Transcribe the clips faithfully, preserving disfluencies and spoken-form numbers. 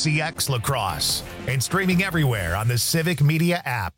C X Lacrosse, and streaming everywhere on the Civic Media app.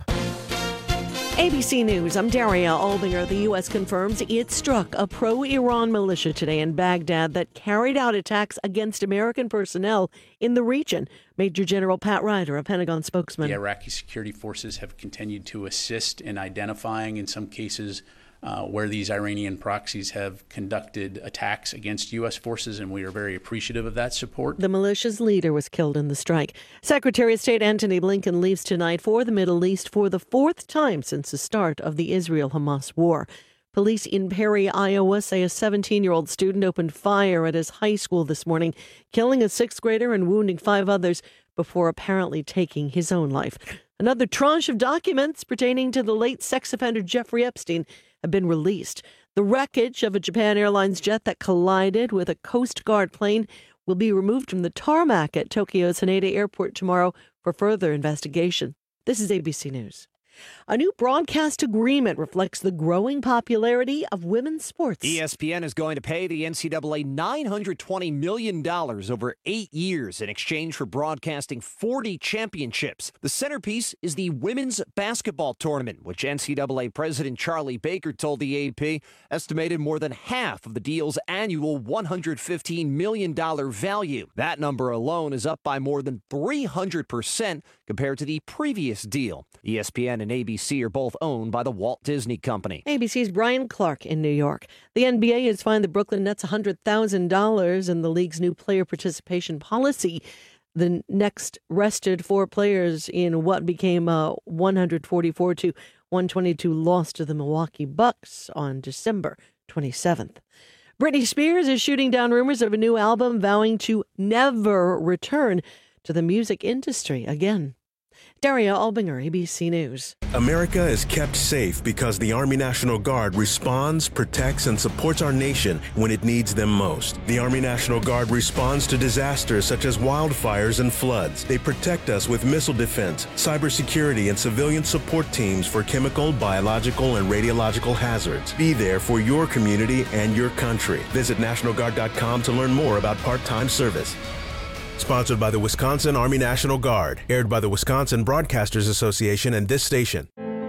A B C News, I'm Daria Albinger. The U S confirms it struck a pro-Iran militia today in Baghdad that carried out attacks against American personnel in the region. Major General Pat Ryder, a Pentagon spokesman. The Iraqi security forces have continued to assist in identifying, in some cases, Uh, where these Iranian proxies have conducted attacks against U S forces, and we are very appreciative of that support. The militia's leader was killed in the strike. Secretary of State Antony Blinken leaves tonight for the Middle East for the fourth time since the start of the Israel-Hamas war. Police in Perry, Iowa, say a seventeen-year-old student opened fire at his high school this morning, killing a sixth grader and wounding five others before apparently taking his own life. Another tranche of documents pertaining to the late sex offender Jeffrey Epstein have been released. The wreckage of a Japan Airlines jet that collided with a Coast Guard plane will be removed from the tarmac at Tokyo's Haneda Airport tomorrow for further investigation. This is A B C News. A new broadcast agreement reflects the growing popularity of women's sports. E S P N is going to pay the N C double A nine hundred twenty million dollars over eight years in exchange for broadcasting forty championships. The centerpiece is the women's basketball tournament, which N C double A President Charlie Baker told the A P estimated more than half of the deal's annual one hundred fifteen million dollars value. That number alone is up by more than three hundred percent compared to the previous deal. E S P N and A B C are both owned by the Walt Disney Company. A B C's Brian Clark in New York. The N B A has fined the Brooklyn Nets one hundred thousand dollars in the league's new player participation policy. The next rested four players in what became a one forty-four to one twenty-two loss to the Milwaukee Bucks on December twenty-seventh. Britney Spears is shooting down rumors of a new album, vowing to never return to the music industry again. Daria Albinger, A B C News. America is kept safe because the Army National Guard responds, protects, and supports our nation when it needs them most. The Army National Guard responds to disasters such as wildfires and floods. They protect us with missile defense, cybersecurity, and civilian support teams for chemical, biological, and radiological hazards. Be there for your community and your country. Visit National Guard dot com to learn more about part-time service. Sponsored by the Wisconsin Army National Guard. Aired by the Wisconsin Broadcasters Association and this station.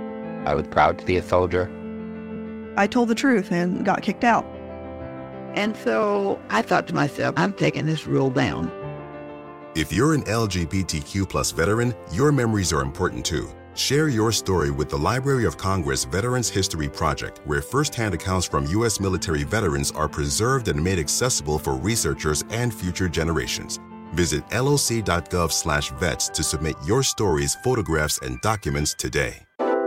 I was proud to be a soldier. I told the truth and got kicked out. And so I thought to myself, I'm taking this rule down. If you're an L G B T Q plus veteran, your memories are important too. Share your story with the Library of Congress Veterans History Project, where firsthand accounts from U S military veterans are preserved and made accessible for researchers and future generations. Visit L O C dot gov slash vets to submit your stories, photographs, and documents today.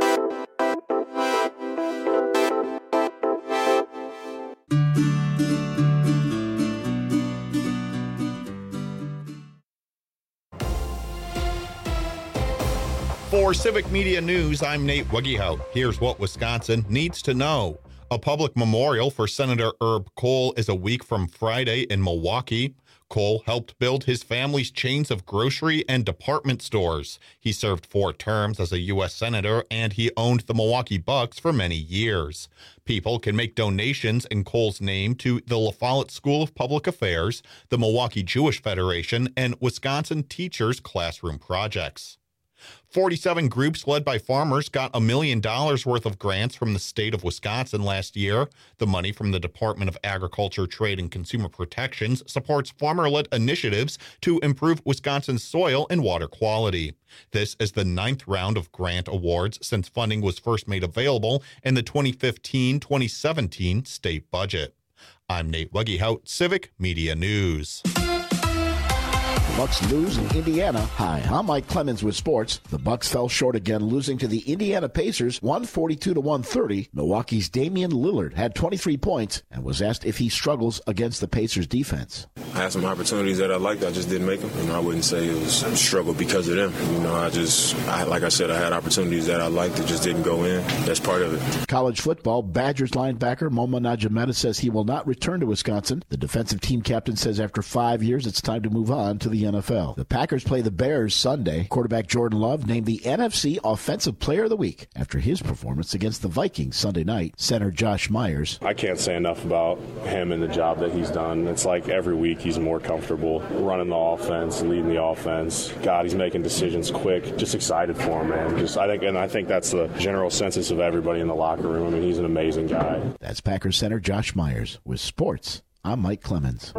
For Civic Media News, I'm Nate Wuggehout. Here's what Wisconsin needs to know. A public memorial for Senator Herb Kohl is a week from Friday in Milwaukee. Kohl helped build his family's chains of grocery and department stores. He served four terms as a U S senator, and he owned the Milwaukee Bucks for many years. People can make donations in Kohl's name to the La Follette School of Public Affairs, the Milwaukee Jewish Federation, and Wisconsin Teachers Classroom Projects. forty-seven groups led by farmers got a million dollars worth of grants from the state of Wisconsin last year. The money from the Department of Agriculture, Trade, and Consumer Protections supports farmer-led initiatives to improve Wisconsin's soil and water quality. This is the ninth round of grant awards since funding was first made available in the twenty fifteen twenty seventeen state budget. I'm Nate Wuggehout, Civic Media News. Bucks lose in Indiana. Hi, I'm Mike Clemens with sports. The Bucks fell short again, losing to the Indiana Pacers one forty-two to one thirty. Milwaukee's Damian Lillard had twenty-three points and was asked if he struggles against the Pacers defense. I had some opportunities that I liked. I just didn't make them. You know, I wouldn't say it was a struggle because of them. You know, I just, I, like I said, I had opportunities that I liked that just didn't go in. That's part of it. College football, Badgers linebacker Momo Najimeta says he will not return to Wisconsin. The defensive team captain says after five years, it's time to move on to the N F L. The Packers play the Bears Sunday. Quarterback Jordan Love named the N F C Offensive Player of the Week after his performance against the Vikings Sunday night. Center Josh Myers. I can't say enough about him and the job that he's done. It's like every week he's more comfortable running the offense, leading the offense. God, he's making decisions quick. Just excited for him, man. Just I think, and I think that's the general census of everybody in the locker room. I mean, he's an amazing guy. That's Packers center Josh Myers. With sports, I'm Mike Clemens.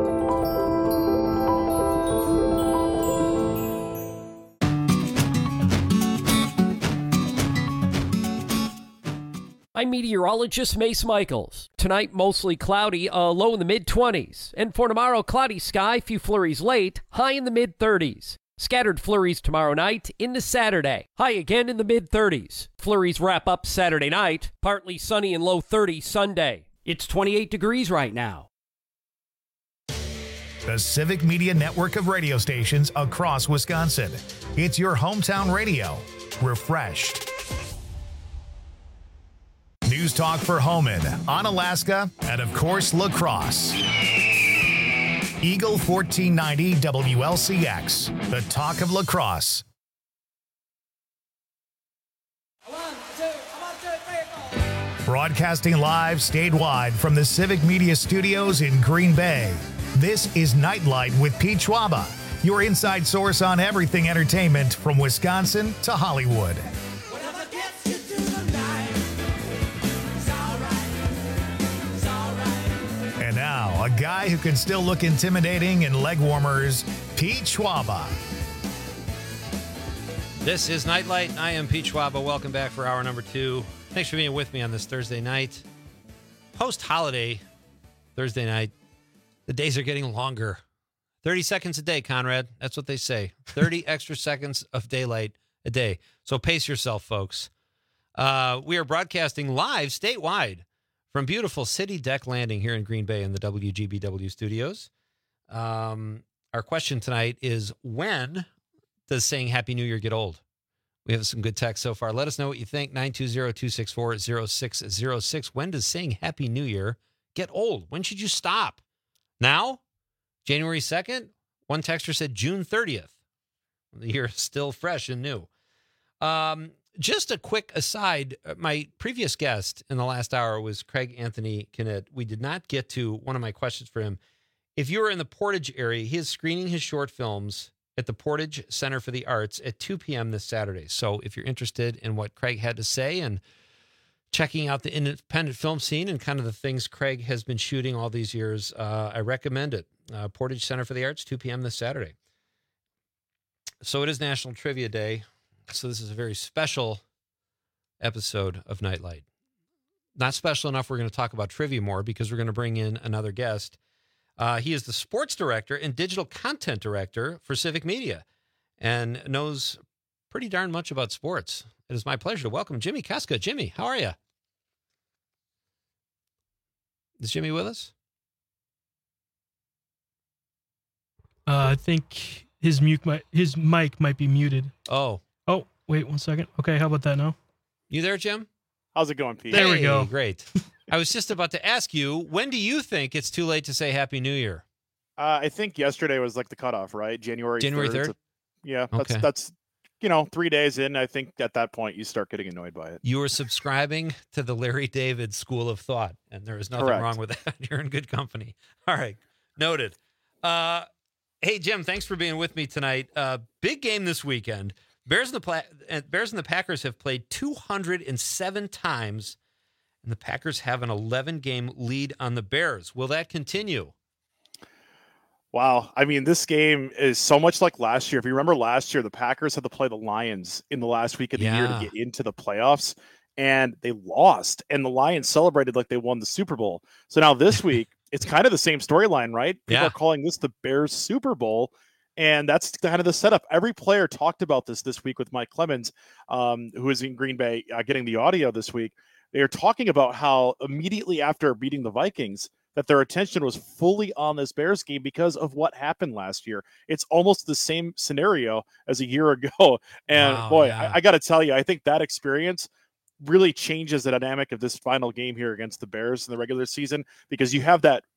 I'm meteorologist Mace Michaels. Tonight, mostly cloudy, a low in the mid-twenties. And for tomorrow, cloudy sky, few flurries late, high in the mid-thirties. Scattered flurries tomorrow night into Saturday, high again in the mid-thirties. Flurries wrap up Saturday night, partly sunny and low thirties Sunday. It's twenty-eight degrees right now. The Civic Media network of radio stations across Wisconsin. It's your hometown radio. Refreshed. News Talk for Homan, Onalaska, and of course, La Crosse. Eagle fourteen ninety W L C X, the talk of La Crosse. Broadcasting live statewide from the Civic Media Studios in Green Bay. This is Nightlight with Pete Schwaba, your inside source on everything entertainment from Wisconsin to Hollywood. And now, a guy who can still look intimidating in leg warmers, Pete Schwaba. This is Nightlight. I am Pete Schwaba. Welcome back for hour number two. Thanks for being with me on this Thursday night. Post-holiday Thursday night, the days are getting longer. thirty seconds a day, Conrad. That's what they say. thirty extra seconds of daylight a day. So pace yourself, folks. Uh, we are broadcasting live statewide from beautiful City Deck Landing here in Green Bay in the W G B W studios. Um, our question tonight is, when does saying Happy New Year get old? We have some good text so far. Let us know what you think. nine two zero, two six four, zero six zero six. When does saying Happy New Year get old? When should you stop? Now? January second? One texter said June thirtieth. The year is still fresh and new. Um, just a quick aside. My previous guest in the last hour was Craig Anthony Kinnett. We did not get to one of my questions for him. If you are in the Portage area, he is screening his short films at the Portage Center for the Arts at two p.m. this Saturday. So if you're interested in what Craig had to say and checking out the independent film scene and kind of the things Craig has been shooting all these years, uh, I recommend it. Uh, Portage Center for the Arts, two p.m. this Saturday. So it is National Trivia Day. So this is a very special episode of Nightlight. Not special enough we're going to talk about trivia more because we're going to bring in another guest. Uh, he is the sports director and digital content director for Civic Media and knows pretty darn much about sports. It is my pleasure to welcome Jimmy Keska. Jimmy, how are you? Is Jimmy with us? Uh, I think his mute might, his mic might be muted. Oh. Oh, wait one second. Okay, how about that now? You there, Jim? How's it going, Pete? There hey, we go. Great. I was just about to ask you, when do you think it's too late to say Happy New Year? Uh, I think yesterday was like the cutoff, right? January January third? A, yeah, that's, okay. that's, you know, three days in. I think at that point you start getting annoyed by it. You were subscribing to the Larry David school of thought, and there is nothing Correct. wrong with that. You're in good company. All right. Noted. Uh, hey, Jim, thanks for being with me tonight. Uh, big game this weekend. Bears and the Pla- Bears and the Packers have played two hundred seven times, and the Packers have an eleven-game lead on the Bears. Will that continue? Wow. I mean, this game is so much like last year. If you remember last year, the Packers had to play the Lions in the last week of the Yeah. year to get into the playoffs, and they lost. And the Lions celebrated like they won the Super Bowl. So now this week, it's kind of the same storyline, right? People Yeah. are calling this the Bears Super Bowl. And that's kind of the setup. Every player talked about this this week with Mike Clemens, um, who is in Green Bay, uh, getting the audio this week. They are talking about how immediately after beating the Vikings, that their attention was fully on this Bears game because of what happened last year. It's almost the same scenario as a year ago. And Wow, boy, yeah. I, I got to tell you, I think that experience really changes the dynamic of this final game here against the Bears in the regular season, because you have that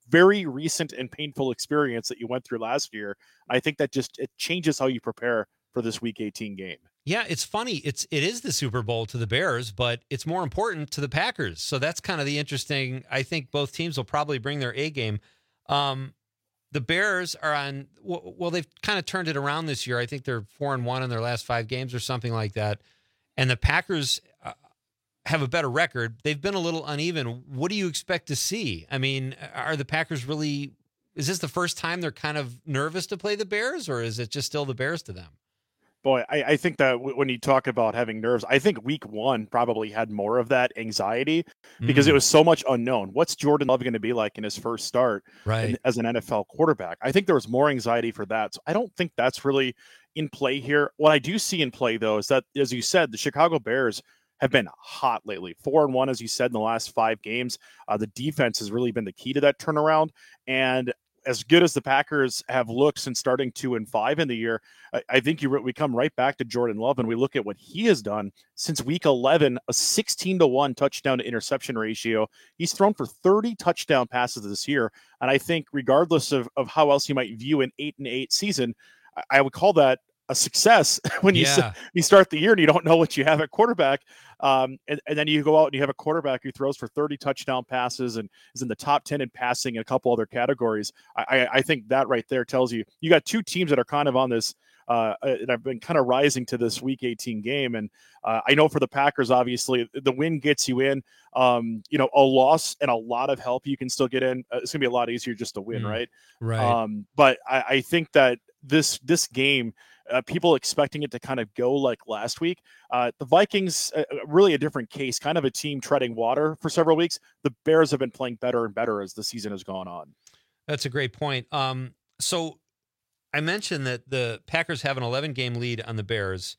very recent and painful experience that you went through last year. I think that just it changes how you prepare for this Week eighteen game. Yeah, it's funny. It's it is the Super Bowl to the Bears, but it's more important to the Packers. So that's kind of the interesting. I think both teams will probably bring their A game. Um, the Bears are on. Well, they've kind of turned it around this year. I think they're four and one in their last five games or something like that. And the Packers uh, have a better record. They've been a little uneven. What do you expect to see? I mean, are the Packers really? Is this the first time they're kind of nervous to play the Bears, or is it just still the Bears to them? Boy, I, I think that w- when you talk about having nerves, I think week one probably had more of that anxiety because Mm. it was so much unknown. What's Jordan Love going to be like in his first start Right. in- as an N F L quarterback? I think there was more anxiety for that. So I don't think that's really in play here. What I do see in play, though, is that, as you said, the Chicago Bears have been hot lately. Four and one, as you said, in the last five games. Uh, the defense has really been the key to that turnaround. And as good as the Packers have looked since starting two and five in the year, I, I think you re- we come right back to Jordan Love and we look at what he has done since week eleven, a sixteen to one touchdown to interception ratio. He's thrown for thirty touchdown passes this year. And I think regardless of, of how else you might view an eight and eight season, I, I would call that a success when you Yeah. s- you start the year and you don't know what you have at quarterback. Um, and, and then you go out and you have a quarterback who throws for thirty touchdown passes and is in the top ten in passing in a couple other categories. I, I, I think that right there tells you, you got two teams that are kind of on this, uh, and have been kind of rising to this week eighteen game. And uh, I know for the Packers, obviously the win gets you in, um, you know, a loss and a lot of help you can still get in. Uh, it's gonna be a lot easier just to win. Mm, right. right. Um, but I, I think that this, this game, Uh, people expecting it to kind of go like last week. Uh, the Vikings, uh, really a different case, kind of a team treading water for several weeks. The Bears have been playing better and better as the season has gone on. That's a great point. Um, so I mentioned that the Packers have an eleven game lead on the Bears.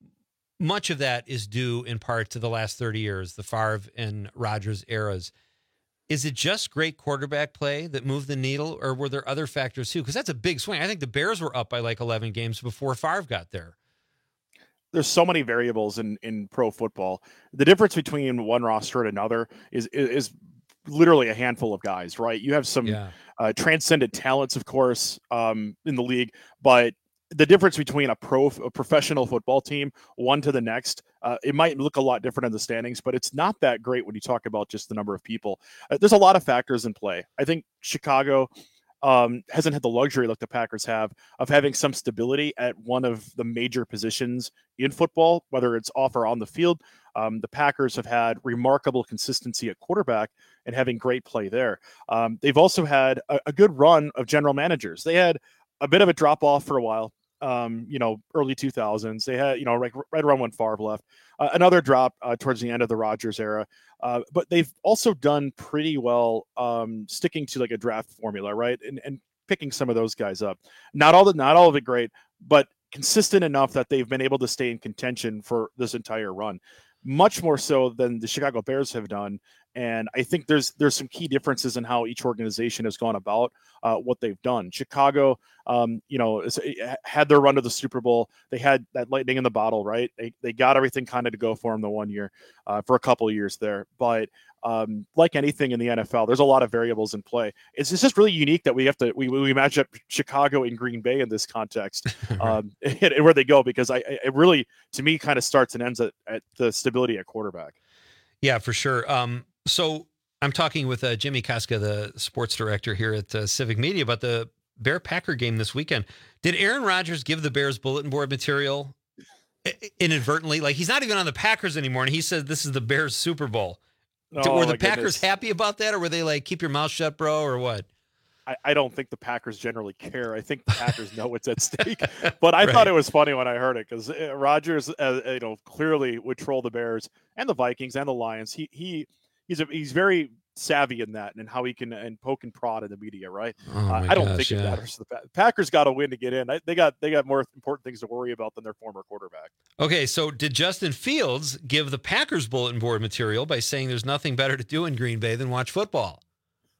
Much of that is due in part to the last thirty years, the Favre and Rodgers eras. Is it just great quarterback play that moved the needle, or were there other factors too? Because that's a big swing. I think the Bears were up by like eleven games before Favre got there. There's so many variables in, in pro football. The difference between one roster and another is, is, is literally a handful of guys, right? You have some Yeah. uh, transcendent talents, of course, um, in the league, but the difference between a pro, a professional football team, one to the next, uh, it might look a lot different in the standings, but it's not that great when you talk about just the number of people. Uh, there's a lot of factors in play. I think Chicago um, hasn't had the luxury like the Packers have of having some stability at one of the major positions in football, whether it's off or on the field. Um, the Packers have had remarkable consistency at quarterback and having great play there. Um, they've also had a, a good run of general managers. They had a bit of a drop off for a while. Um, you know, early two thousands. They had, you know, right, right around when Favre left. Uh, another drop uh, towards the end of the Rodgers era. Uh, but they've also done pretty well um, sticking to like a draft formula, right? And and picking some of those guys up. Not all the, not all of it great, but consistent enough that they've been able to stay in contention for this entire run. Much more so than the Chicago Bears have done. And I think there's there's some key differences in how each organization has gone about uh, what they've done. Chicago, um, you know, is, had their run to the Super Bowl. They had that lightning in the bottle, right? They they got everything kind of to go for them the one year, uh, for a couple of years there. But um, like anything in the N F L, there's a lot of variables in play. It's, it's just really unique that we have to we, we match up Chicago and Green Bay in this context, um, and, and where they go, because I it really to me kind of starts and ends at, at the stability at quarterback. Yeah, for sure. Um, so I'm talking with uh, Jimmy Casca, the sports director here at uh, Civic Media, about the Bear Packer game this weekend. Did Aaron Rodgers give the Bears bulletin board material inadvertently? Like, he's not even on the Packers anymore, and he said this is the Bears Super Bowl. Oh, were the my Packers goodness. happy about that, or were they like, keep your mouth shut, bro, or what? I, I don't think the Packers generally care. I think the Packers know what's at stake. But I Right. thought it was funny when I heard it because uh, Rodgers, uh, you know, clearly would troll the Bears and the Vikings and the Lions. He he he's a, he's very savvy in that and how he can and poke and prod in the media, right? Oh, uh, my I don't gosh, think it yeah. matters to the Pa- Packers. Got to win to get in. I, they got they got more important things to worry about than their former quarterback. Okay, so did Justin Fields give the Packers bulletin board material by saying there's nothing better to do in Green Bay than watch football?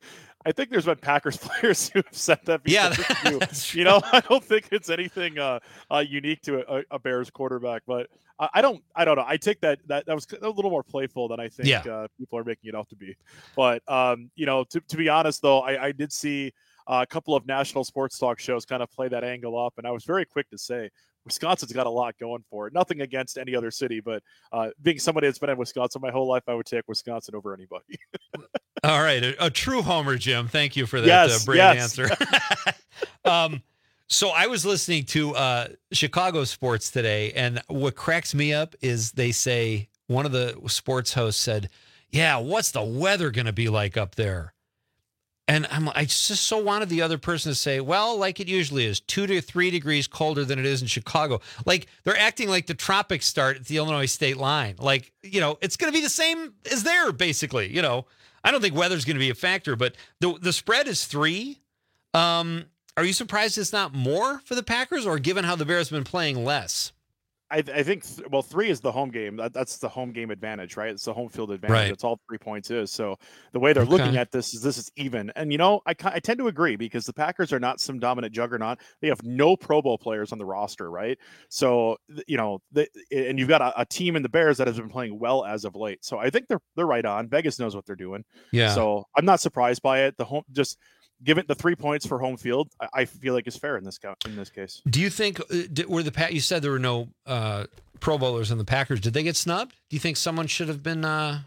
I think there's been Packers players who have said that before. Yeah, too. You know, I don't think it's anything uh, uh, unique to a, a Bears quarterback, but I, I don't, I don't know. I take that that that was a little more playful than I think yeah. uh, people are making it out to be. But um, you know, to to be honest though, I, I did see uh, a couple of national sports talk shows kind of play that angle up, and I was very quick to say, Wisconsin's got a lot going for it. Nothing against any other city, but uh, being somebody that's been in Wisconsin my whole life, I would take Wisconsin over anybody. All right. A, a true homer, Jim. Thank you for that yes, uh, brave yes. answer. um, so I was listening to uh, Chicago sports today, and what cracks me up is they say, one of the sports hosts said, yeah, what's the weather going to be like up there? And I'm, I just so wanted the other person to say, well, like it usually is, two to three degrees colder than it is in Chicago. Like they're acting like the tropics start at the Illinois state line. Like, you know, it's going to be the same as there, basically. You know, I don't think weather's going to be a factor, but the the spread is three. Um, are you surprised it's not more for the Packers, or given how the Bears have been playing, less? I, I think, th- well, three is the home game. That, that's the home game advantage, right? It's the home field advantage. Right. That's all three points is. So the way they're Okay. looking at this is this is even. And, you know, I, I tend to agree because the Packers are not some dominant juggernaut. They have no Pro Bowl players on the roster, right? So, you know, the, and you've got a, a team in the Bears that has been playing well as of late. So I think they're they're right on. Vegas knows what they're doing. Yeah. So I'm not surprised by it. The home just give it the three points for home field. I, I feel like is fair in this co- in this case. Do you think, uh, did, were the Pat? You said there were no uh, Pro Bowlers in the Packers. Did they get snubbed? Do you think someone should have been? Uh...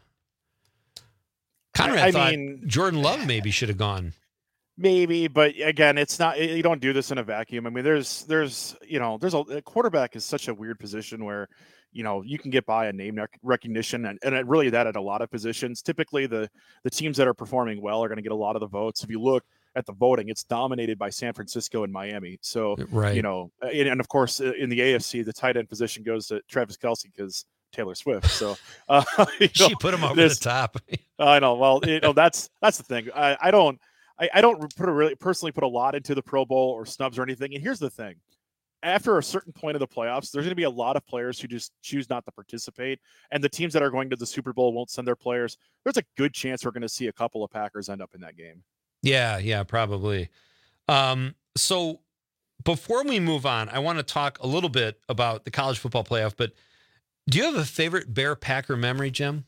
Conrad I, I thought mean, Jordan Love maybe should have gone. Maybe, but again, it's not. You don't do this in a vacuum. I mean, there's, there's, you know, there's a, a quarterback is such a weird position where, you know, you can get by a name rec- recognition, and and it really that at a lot of positions. Typically, the the teams that are performing well are going to get a lot of the votes. If you look at the voting, it's dominated by San Francisco and Miami. So, Right. you know, and, and of course, in the A F C, the tight end position goes to Travis Kelce because Taylor Swift. So, uh, you know, She put him over the there's- top. I know. Well, you know, that's that's the thing. I, I don't. I, I don't put a really personally put a lot into the Pro Bowl or snubs or anything. And here's the thing: after a certain point of the playoffs, there's going to be a lot of players who just choose not to participate, and the teams that are going to the Super Bowl won't send their players. There's a good chance we're going to see a couple of Packers end up in that game. Yeah, yeah, probably. Um, so before we move on, I want to talk a little bit about the college football playoff, but do you have a favorite Bear Packer memory, Jim?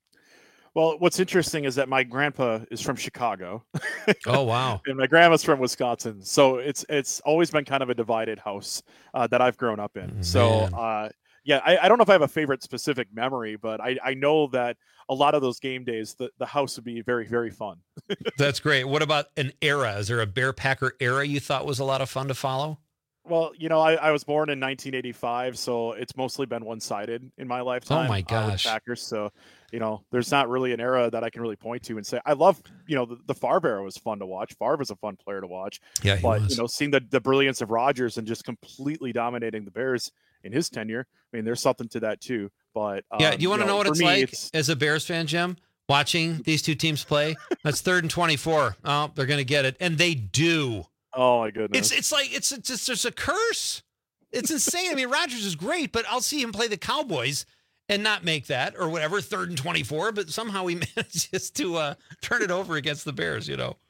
Well, what's interesting is that my grandpa is from Chicago. Oh, wow. And my grandma's from Wisconsin. So it's it's always been kind of a divided house uh, that I've grown up in. So, Man. uh, yeah, I, I don't know if I have a favorite specific memory, but I, I know that a lot of those game days, the, the house would be very, very fun. That's great. What about an era? Is there a Bear Packer era you thought was a lot of fun to follow? Well, you know, I, I was born in nineteen eighty-five, so it's mostly been one-sided in my lifetime. Oh, my uh, with gosh. Packers. So, you know, there's not really an era that I can really point to and say, I love, you know, the, the Favre era was fun to watch. Favre was a fun player to watch. Yeah, he But, was. you know, seeing the, the brilliance of Rodgers and just completely dominating the Bears in his tenure, I mean, there's something to that too. But um, Yeah, do you want to know, what for it's me, like it's- as a Bears fan, Jim? Watching these two teams play? That's third and twenty-four. Oh, they're going to get it. And they do. Oh, my goodness. It's it's like, it's, it's just, there's a curse. It's insane. I mean, Rodgers is great, but I'll see him play the Cowboys and not make that or whatever, third and twenty-four, but somehow he manages to uh, turn it over against the Bears, you know.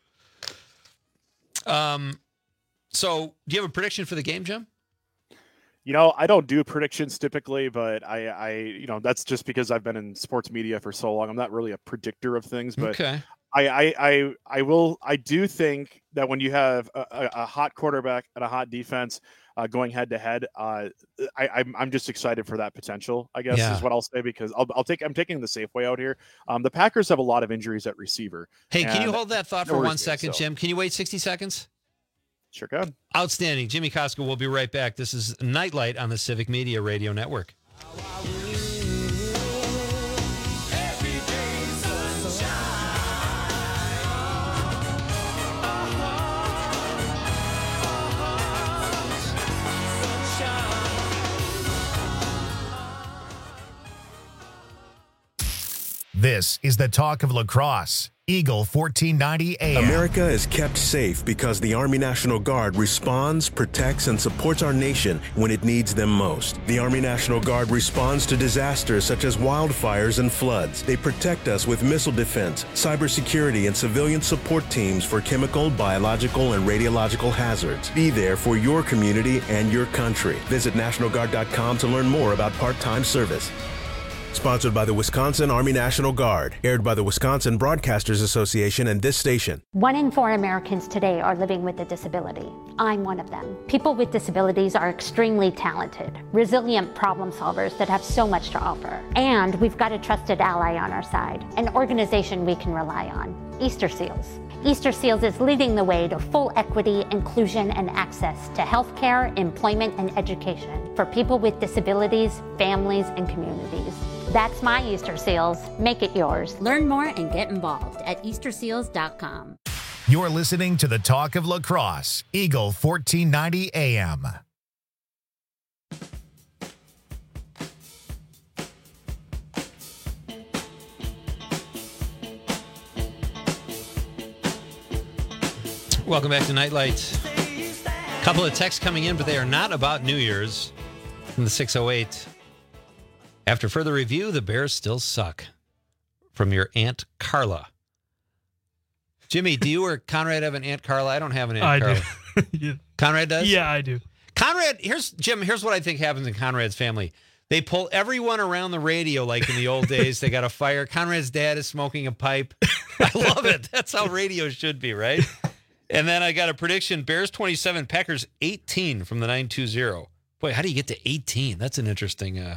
Um, so do you have a prediction for the game, Jim? You know, I don't do predictions typically, but I, I, you know, that's just because I've been in sports media for so long. I'm not really a predictor of things, but Okay. I, I, I, I will. I do think that when you have a, a, a hot quarterback and a hot defense uh, going head to head, uh, I, I'm, I'm just excited for that potential. I guess Yeah. is what I'll say because I'll, I'll take. I'm taking the safe way out here. Um, the Packers have a lot of injuries at receiver. Hey, can you and- hold that thought No for worries, one man, second, so- Jim? Can you wait sixty seconds? Sure can. Outstanding. Jimmy Costco will be right back. This is Nightlight on the Civic Media Radio Network. This is the talk of lacrosse. Eagle fourteen ninety A M. America is kept safe because the Army National Guard responds, protects, and supports our nation when it needs them most. The Army National Guard responds to disasters such as wildfires and floods. They protect us with missile defense, cybersecurity, and civilian support teams for chemical, biological, and radiological hazards. Be there for your community and your country. Visit National Guard dot com to learn more about part-time service. Sponsored by the Wisconsin Army National Guard. Aired by the Wisconsin Broadcasters Association and this station. One in four Americans today are living with a disability. I'm one of them. People with disabilities are extremely talented, resilient problem solvers that have so much to offer. And we've got a trusted ally on our side, an organization we can rely on, Easter Seals. Easter Seals is leading the way to full equity, inclusion, and access to healthcare, employment, and education for people with disabilities, families, and communities. That's my Easter Seals. Make it yours. Learn more and get involved at Easter Seals dot com. You're listening to the Talk of Lacrosse, Eagle fourteen ninety A M. Welcome back to Nightlight. A couple of texts coming in, but they are not about New Year's. From the six oh eight. After further review, the Bears still suck. From your Aunt Carla. Jimmy, do you or Conrad have an Aunt Carla? I don't have an Aunt I Carla. do. Yeah. Conrad does? Yeah, I do. Conrad, here's Jim, here's what I think happens in Conrad's family. They pull everyone around the radio like in the old days. They got a fire. Conrad's dad is smoking a pipe. I love it. That's how radio should be, right? And then I got a prediction. Bears twenty-seven, Packers eighteen from the nine two zero. Boy, how do you get to eighteen? That's an interesting, uh,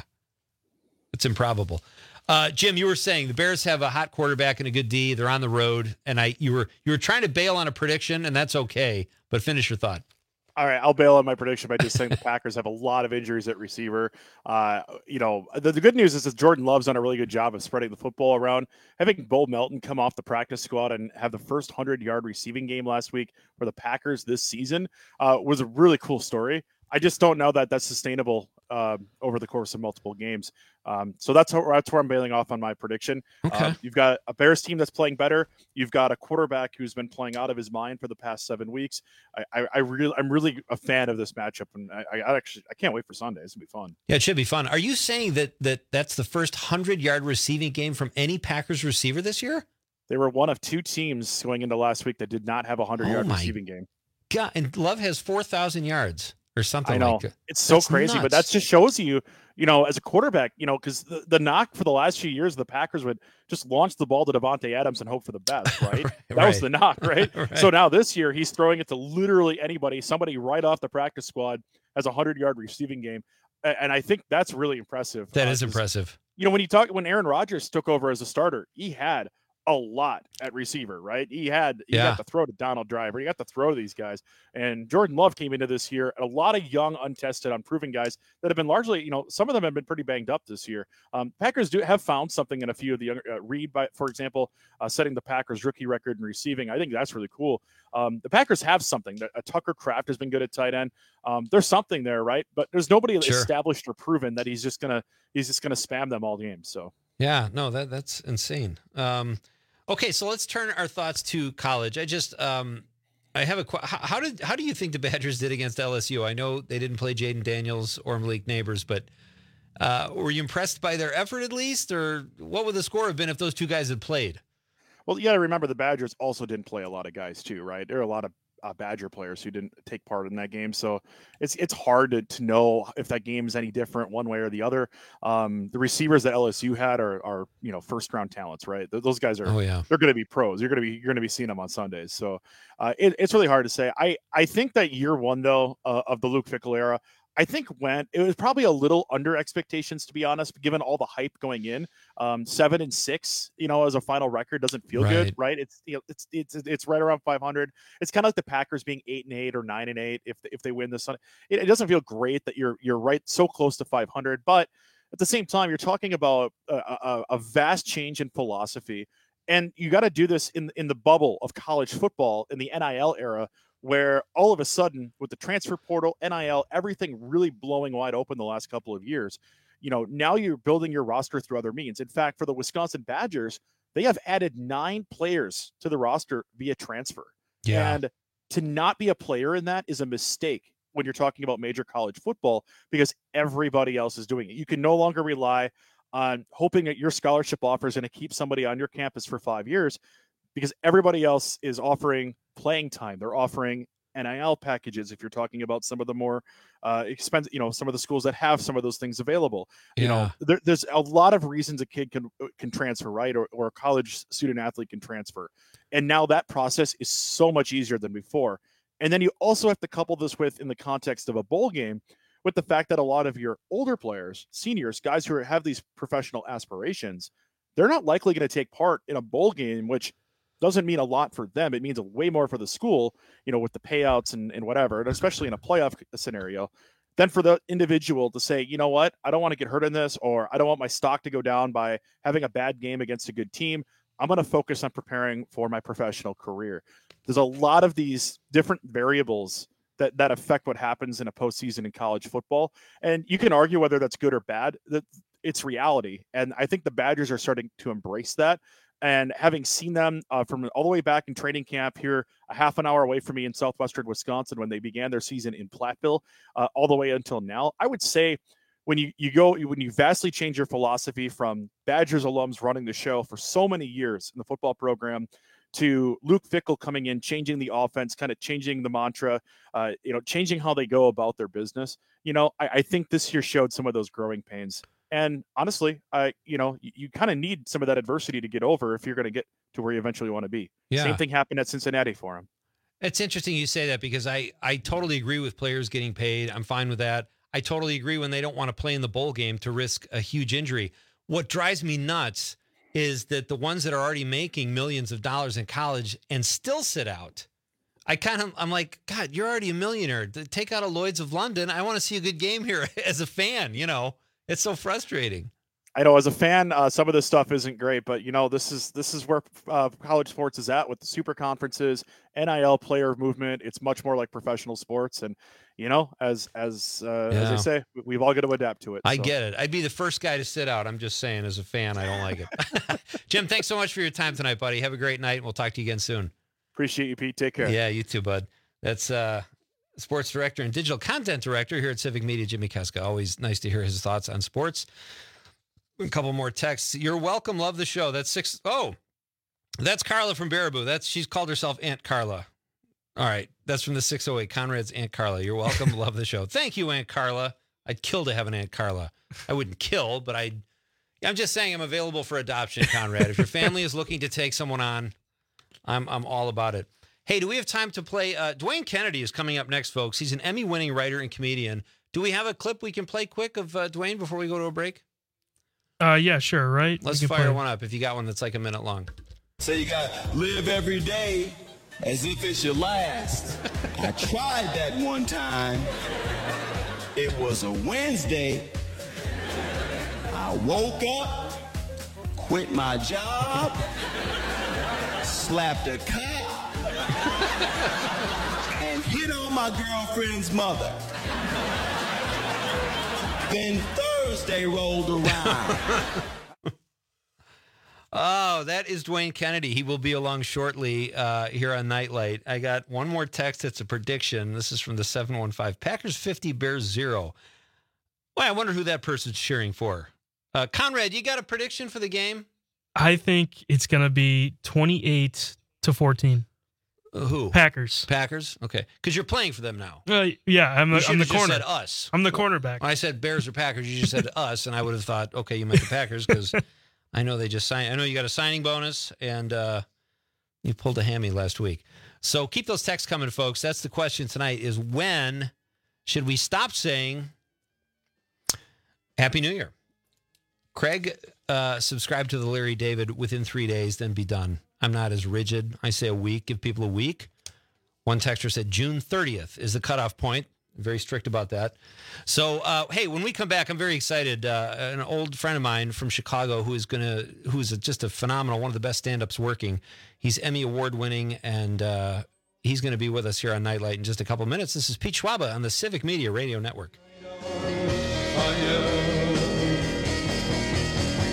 it's improbable. Uh, Jim, you were saying the Bears have a hot quarterback and a good D. They're on the road. And I, you were, you were trying to bail on a prediction, and that's okay. But finish your thought. All right, I'll bail on my prediction by just saying the Packers have a lot of injuries at receiver. Uh, you know, the, the good news is that Jordan Love's done a really good job of spreading the football around. Having Bo Melton come off the practice squad and have the first hundred-yard receiving game last week for the Packers this season uh, was a really cool story. I just don't know that that's sustainable uh, over the course of multiple games. Um, so that's, how, that's where I'm bailing off on my prediction. Okay. Uh, you've got a Bears team that's playing better. You've got a quarterback who's been playing out of his mind for the past seven weeks. I, I, I really, I'm really a fan of this matchup, and I, I actually I can't wait for Sunday. It's gonna be fun. Yeah, it should be fun. Are you saying that that that's the first hundred-yard receiving game from any Packers receiver this year? They were one of two teams going into last week that did not have a hundred-yard Oh my receiving game. God, and Love has four thousand yards or something I know. like that. It's so That's crazy, but that nuts. just shows you, you know, as a quarterback, you know, because the, the knock for the last few years, the Packers would just launch the ball to Devontae Adams and hope for the best, right? right that was the knock, right? right. So now this year, he's throwing it to literally anybody. Somebody right off the practice squad has a hundred-yard receiving game, A- and I think that's really impressive. That uh, is 'cause, impressive. You know, when you talk, when Aaron Rodgers took over as a starter, he had a lot at receiver, right? He had he Yeah. got to throw to Donald Driver, he got to throw to these guys, and Jordan Love came into this year. A lot of young, untested, unproven guys that have been largely, you know, some of them have been pretty banged up this year. Um, Packers do have found something in a few of the younger uh, Reed, by for example, uh, setting the Packers rookie record in receiving. I think that's really cool. Um, the Packers have something. That uh, Tucker Kraft has been good at tight end. Um, there's something there, right? But there's nobody Sure. established or proven that he's just gonna he's just gonna spam them all game. So. Yeah, no, that that's insane. Um, okay, so let's turn our thoughts to college. I just, um, I have a qu- how, how did how do you think the Badgers did against L S U? I know they didn't play Jaden Daniels or Malik Neighbors, but uh, were you impressed by their effort at least, or what would the score have been if those two guys had played? Well, you got to remember the Badgers also didn't play a lot of guys too, right? There are a lot of uh, Badger players who didn't take part in that game, so it's it's hard to, to know if that game is any different one way or the other. Um, the receivers that L S U had are are you know first round talents, right? Th- those guys are Oh yeah, they're going to be pros. You're going to be you're going to be seeing them on Sundays, so uh, it, it's really hard to say. I I think that year one though uh, of the Luke Fickell era, I think went it was probably a little under expectations, to be honest, given all the hype going in. Um, seven and six, you know, as a final record doesn't feel good, Right. right? It's you know, it's it's it's right around five hundred. It's kind of like the Packers being eight and eight or nine and eight if if they win this Sunday. It, it doesn't feel great that you're you're right so close to five hundred, but at the same time, you're talking about a, a, a vast change in philosophy, and you got to do this in in the bubble of college football in the N I L era, where all of a sudden with the transfer portal, N I L, everything really blowing wide open the last couple of years, you know, now you're building your roster through other means. In fact, for the Wisconsin Badgers, they have added nine players to the roster via transfer. Yeah. And to not be a player in that is a mistake when you're talking about major college football, because everybody else is doing it. You can no longer rely on hoping that your scholarship offer is going to keep somebody on your campus for five years because everybody else is offering playing time. They're offering N I L packages. If you're talking about some of the more uh, expensive, you know, some of the schools that have some of those things available, you Yeah. know, there, there's a lot of reasons a kid can, can transfer, right? Or, or a college student athlete can transfer. And now that process is so much easier than before. And then you also have to couple this with, in the context of a bowl game, with the fact that a lot of your older players, seniors, guys who have these professional aspirations, they're not likely going to take part in a bowl game, which doesn't mean a lot for them. It means way more for the school, you know, with the payouts and, and whatever, and especially in a playoff scenario, than for the individual to say, you know what, I don't want to get hurt in this, or I don't want my stock to go down by having a bad game against a good team. I'm going to focus on preparing for my professional career. There's a lot of these different variables that, that affect what happens in a postseason in college football. And you can argue whether that's good or bad. That it's reality. And I think the Badgers are starting to embrace that. And having seen them uh, from all the way back in training camp here, a half an hour away from me in southwestern Wisconsin, when they began their season in Platteville, uh, all the way until now, I would say when you, you go, when you vastly change your philosophy from Badgers alums running the show for so many years in the football program to Luke Fickell coming in, changing the offense, kind of changing the mantra, uh, you know, changing how they go about their business. You know, I, I think this year showed some of those growing pains. And honestly, I, you know, you, you kind of need some of that adversity to get over if you're going to get to where you eventually want to be. Yeah. Same thing happened at Cincinnati for him. It's interesting you say that, because I, I totally agree with players getting paid. I'm fine with that. I totally agree when they don't want to play in the bowl game to risk a huge injury. What drives me nuts is that the ones that are already making millions of dollars in college and still sit out. I kind of, I'm like, God, you're already a millionaire. Take out a Lloyd's of London. I want to see a good game here as a fan, you know. It's so frustrating. I know as a fan, uh, some of this stuff isn't great, but you know, this is this is where uh, college sports is at with the super conferences, N I L player movement. It's much more like professional sports, and you know, as as uh, Yeah. as I say, we've all got to adapt to it. I so. get it. I'd be the first guy to sit out. I'm just saying, as a fan, I don't like it. Jim, thanks so much for your time tonight, buddy. Have a great night, and we'll talk to you again soon. Appreciate you, Pete. Take care. Yeah, you too, bud. That's uh, sports director and digital content director here at Civic Media, Jimmy Keska. Always nice to hear his thoughts on sports. A couple more texts. You're welcome. Love the show. That's six. Oh, that's Carla from Baraboo. That's she's called herself Aunt Carla. All right. That's from the six oh eight. Conrad's Aunt Carla. You're welcome. Love the show. Thank you, Aunt Carla. I'd kill to have an Aunt Carla. I wouldn't kill, but I'd, I'm just saying I'm available for adoption, Conrad. If your family is looking to take someone on, I'm, I'm all about it. Hey, do we have time to play? Uh, Dwayne Kennedy is coming up next, folks. He's an Emmy-winning writer and comedian. Do we have a clip we can play quick of uh, Dwayne before we go to a break? Uh, yeah, sure, right? Let's We can fire play. one up if you got one that's like a minute long. So you got to live every day as if it's your last. I tried that one time. It was a Wednesday. I woke up, quit my job, slapped a cop, and hit on my girlfriend's mother. Then Thursday rolled around. Oh, that is Dwayne Kennedy. He will be along shortly uh, here on Nightlight. I got one more text. It's a prediction. This is from the seven one five. Packers fifty, Bears zero. Well, I wonder who that person's cheering for. Uh, Conrad, you got a prediction for the game? I think it's going to be twenty-eight to fourteen. Uh, who? Packers. Packers? Okay. Because you're playing for them now. Uh, yeah, I'm You the, should I'm the have just corner. said us. I'm the cornerback. When I said Bears or Packers, you just said us, and I would have thought, okay, you meant the Packers because I know they just signed. I know you got a signing bonus, and uh, you pulled a hammy last week. So keep those texts coming, folks. That's the question tonight: is when should we stop saying Happy New Year? Craig, uh, subscribe to the Larry David within three days, then be done. I'm not as rigid. I say a week. Give people a week. One texter said June thirtieth is the cutoff point. Very strict about that. So, uh, hey, when we come back, I'm very excited. Uh, an old friend of mine from Chicago who is going to, who is just a phenomenal, one of the best stand-ups working. He's Emmy Award winning, and uh, he's going to be with us here on Nightlight in just a couple minutes. This is Pete Schwaba on the Civic Media Radio Network.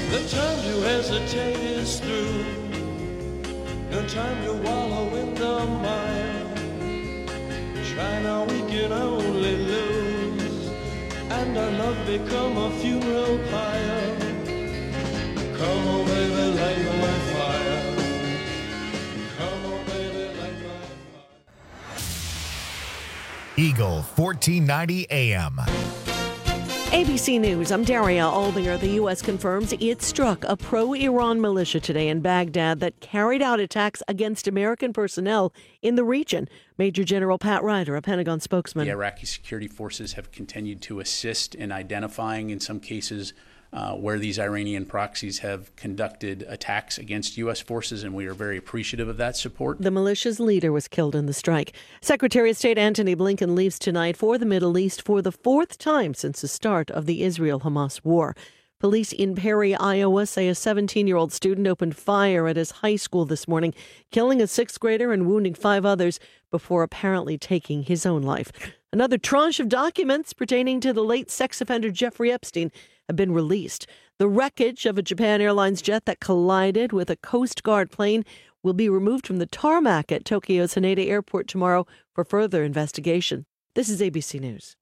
The time to hesitate is through. No time to wallow in the mire. Try now, we can only lose. And our love become a funeral pyre. Come on, baby, light my fire. Come on, baby, light my fire. Eagle fourteen ninety A M. A B C News, I'm Daria Albinger. The U S confirms it struck a pro-Iran militia today in Baghdad that carried out attacks against American personnel in the region. Major General Pat Ryder, a Pentagon spokesman. The Iraqi security forces have continued to assist in identifying, in some cases, Uh, where these Iranian proxies have conducted attacks against U S forces, and we are very appreciative of that support. The militia's leader was killed in the strike. Secretary of State Antony Blinken leaves tonight for the Middle East for the fourth time since the start of the Israel-Hamas war. Police in Perry, Iowa say a seventeen-year-old student opened fire at his high school this morning, killing a sixth grader and wounding five others before apparently taking his own life. Another tranche of documents pertaining to the late sex offender Jeffrey Epstein have been released. The wreckage of a Japan Airlines jet that collided with a Coast Guard plane will be removed from the tarmac at Tokyo's Haneda Airport tomorrow for further investigation. This is A B C News.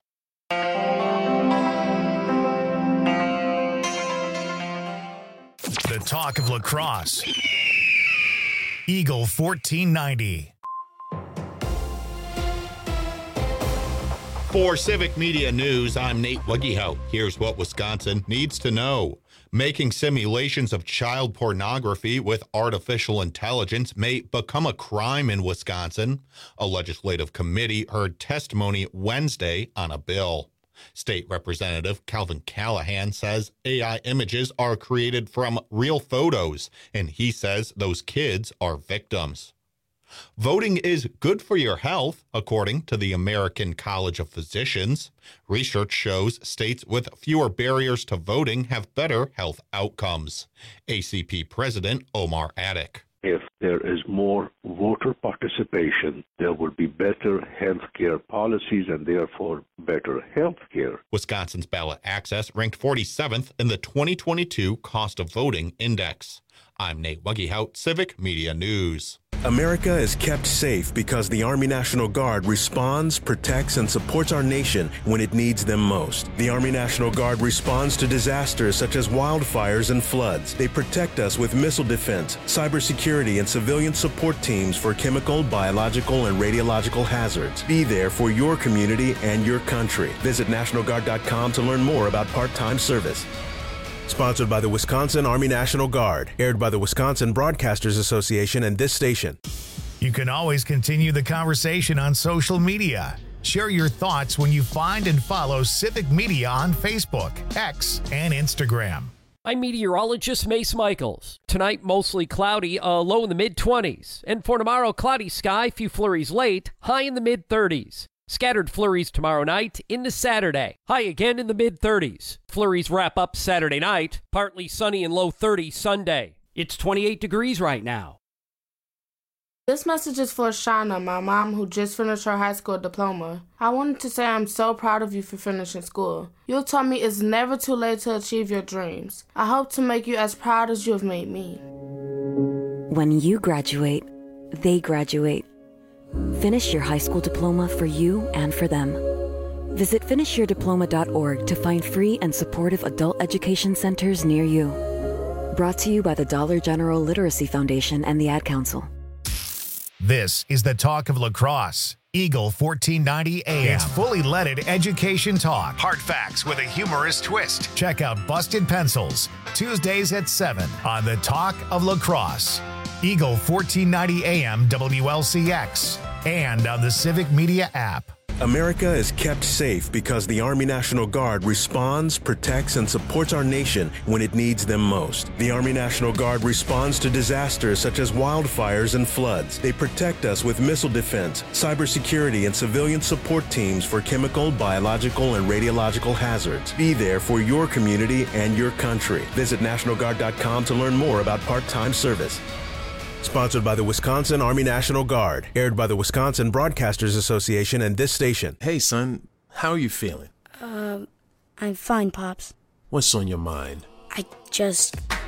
The talk of lacrosse. Eagle fourteen ninety. For Civic Media News, I'm Nate Wuggyhout. Here's what Wisconsin needs to know. Making simulations of child pornography with artificial intelligence may become a crime in Wisconsin. A legislative committee heard testimony Wednesday on a bill. State Representative Calvin Callahan says A I images are created from real photos, and he says those kids are victims. Voting is good for your health, according to the American College of Physicians. Research shows states with fewer barriers to voting have better health outcomes. A C P President Omar Attic. If there is more voter participation, there will be better health care policies and therefore better health care. Wisconsin's ballot access ranked forty-seventh in the twenty twenty-two Cost of Voting Index. I'm Nate Wuggyhout, Civic Media News. America is kept safe because the Army National Guard responds, protects, and supports our nation when it needs them most. The Army National Guard responds to disasters such as wildfires and floods. They protect us with missile defense, cybersecurity, and civilian support teams for chemical, biological, and radiological hazards. Be there for your community and your country. Visit National Guard dot com to learn more about part-time service. Sponsored by the Wisconsin Army National Guard. Aired by the Wisconsin Broadcasters Association and this station. You can always continue the conversation on social media. Share your thoughts when you find and follow Civic Media on Facebook, X, and Instagram. I'm meteorologist Mace Michaels. Tonight, mostly cloudy, a low in the mid-twenties. And for tomorrow, cloudy sky, few flurries late, high in the mid-thirties. Scattered flurries tomorrow night into Saturday. High again in the mid-thirties. Flurries wrap up Saturday night. Partly sunny and low thirties Sunday. It's twenty-eight degrees right now. This message is for Shauna, my mom, who just finished her high school diploma. I wanted to say I'm so proud of you for finishing school. You told me it's never too late to achieve your dreams. I hope to make you as proud as you have made me. When you graduate, they graduate. Finish your high school diploma for you and for them. Visit finish your diploma dot org to find free and supportive adult education centers near you. Brought to you by the Dollar General Literacy Foundation and the Ad Council. This is the talk of lacrosse. Eagle fourteen ninety A M. It's fully leaded education talk. Hard facts with a humorous twist. Check out Busted Pencils, Tuesdays at seven on the talk of lacrosse. Eagle fourteen ninety A M W L C X and on the Civic Media app. America is kept safe because the Army National Guard responds, protects, and supports our nation when it needs them most. The Army National Guard responds to disasters such as wildfires and floods. They protect us with missile defense, cybersecurity, and civilian support teams for chemical, biological, and radiological hazards. Be there for your community and your country. Visit National Guard dot com to learn more about part-time service. Sponsored by the Wisconsin Army National Guard. Aired by the Wisconsin Broadcasters Association and this station. Hey, son. How are you feeling? Um, uh, I'm fine, Pops. What's on your mind? I just...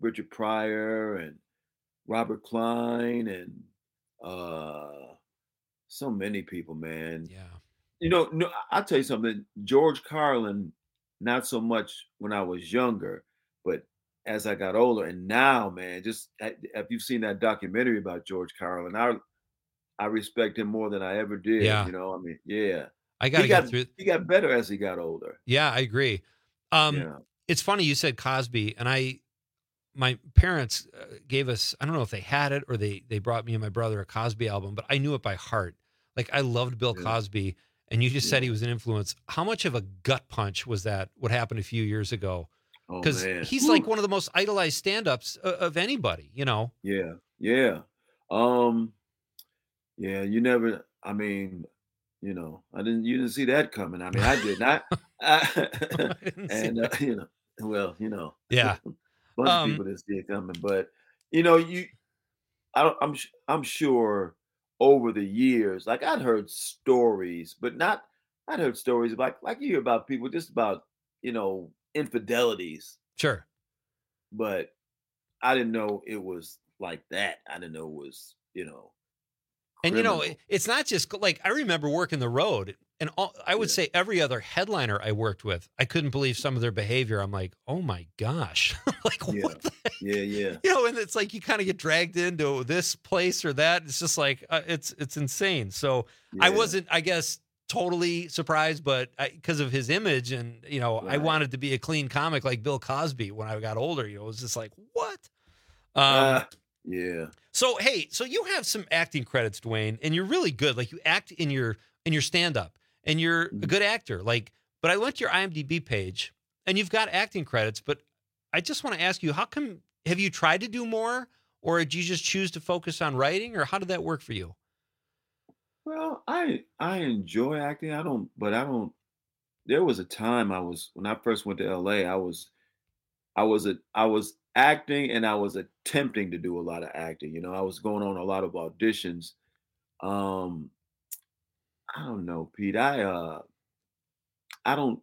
Richard Pryor and Robert Klein and uh, so many people, man. Yeah. You know, no, I'll tell you something. George Carlin, not so much when I was younger, but as I got older, and now, man, just if you've seen that documentary about George Carlin, I I respect him more than I ever did. Yeah. You know, I mean, yeah. I gotta he get got through- he got better as he got older. Yeah, I agree. Um, Yeah. It's funny you said Cosby, and I, my parents uh, gave us, I don't know if they had it or they they brought me and my brother a Cosby album, but I knew it by heart. Like I loved Bill Yeah. Cosby, and you just said Yeah. he was an influence. How much of a gut punch was that? What happened a few years ago? Oh, Because man. he's like one of the most idolized stand-ups of, of anybody, you know. Yeah, yeah. Um, yeah, you never, I mean, you know, I didn't, you didn't see that coming. I mean, I did not. I, and, uh, you know, well, you know, Yeah. bunch Um, of people didn't see it coming, but, you know, you, I don't, I'm, su- I'm sure over the years, like I'd heard stories, but not, I'd heard stories like, like you hear about people just about, you know, infidelities, Sure. but I didn't know it was like that. I didn't know it was, you know, And you know, criminal. it- it's not just like I remember working the road, and all, I would say every other headliner I worked with, I couldn't believe some of their behavior. I'm like, oh my gosh, like Yeah, what the heck? yeah, yeah. You know, and it's like you kind of get dragged into this place or that. It's just like uh, it's it's insane. So I Yeah. wasn't, I guess, totally surprised, but because of his image, and you know, I Right. wanted to be a clean comic like Bill Cosby when I got older. You know, it was just like what. Um, Uh, yeah. so hey, so you have some acting credits, Dwayne, and you're really good. Like you act in your in your stand up, and you're Mm-hmm. a good actor. Like, but I went to your IMDb page, and you've got acting credits. But I just want to ask you, how come? Have you tried to do more, or did you just choose to focus on writing, or how did that work for you? Well, I I enjoy acting. I don't, but I don't. There was a time I was when I first went to L A. I was, I was a, I was acting, and I was attempting to do a lot of acting. You know, I was going on a lot of auditions. Um, I don't know, Pete. I uh, I don't.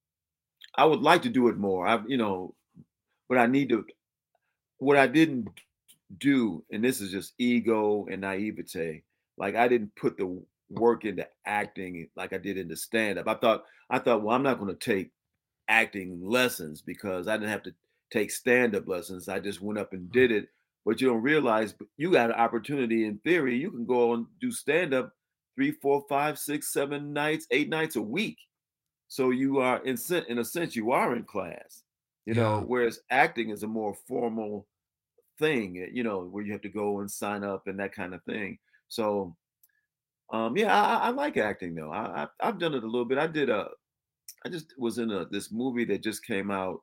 I would like to do it more. I, you know, but I need to. What I didn't do, and this is just ego and naivete, like I didn't put the work into acting like I did into stand up. I thought, I thought, well, I'm not going to take acting lessons because I didn't have to take stand up lessons. I just went up and did it. But you don't realize you got an opportunity in theory. You can go and do stand up three, four, five, six, seven nights, eight nights a week. So you are in sen- in a sense you are in class, you know. Yeah. Whereas acting is a more formal thing, eh, you know, where you have to go and sign up and that kind of thing. So, um, yeah, I, I I like acting though. I, I I've done it a little bit. I did a, I just was in a this movie that just came out.